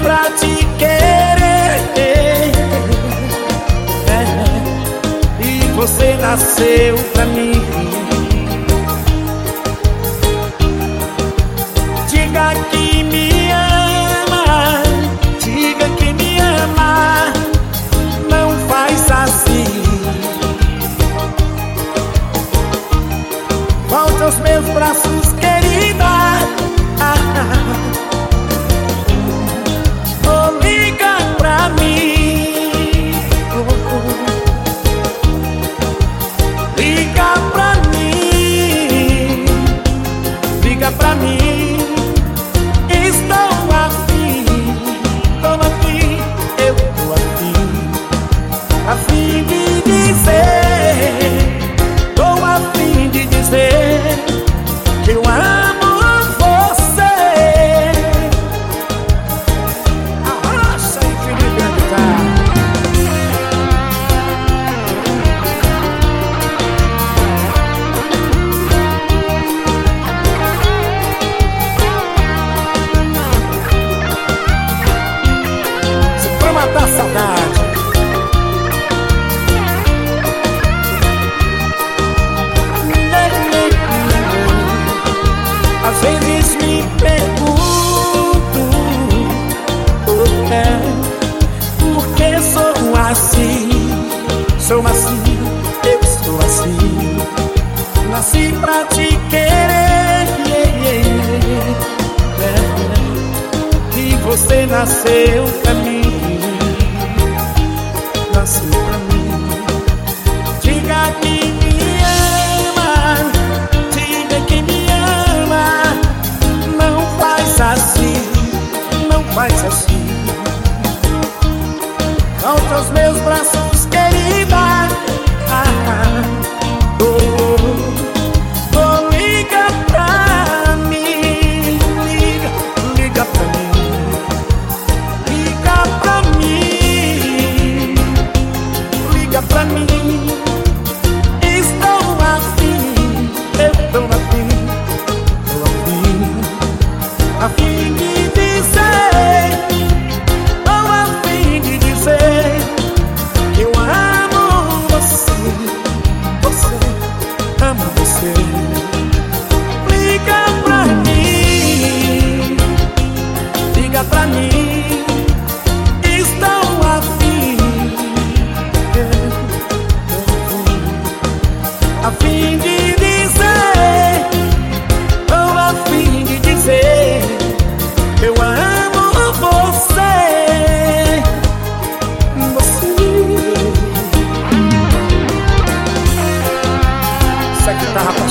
pra te querer. E você nasceu pra mim. Diga que me ama, diga que me ama. Não faz assim. Volte aos meus braços, querida. Oh, liga pra mim. Liga pra mim. Liga pra mim. Estou afim, eu tô afim de dizer, tô afim de dizer que eu amo você. Arrasta aí, Felipe, a guitarra. Pra matar a saudade. Às vezes me pergunto por que sou assim. Sou assim, eu sou assim. Nasci pra te querer, e você nasceu pra mim. Nasceu pra mim. Diga que me ama, diga que me ama. Não faz assim, não faz assim. Volte aos meus braços, querida. Liga pra mim, liga pra mim. Liga pra mim, liga pra mim. Estou afim, eu tô afim de dizer, tô afim de dizer que eu amo você, você, amo você. Liga pra mim, liga pra mim. Estou afim, afim de dizer, tô afim de dizer eu amo você, você. Essa guitarra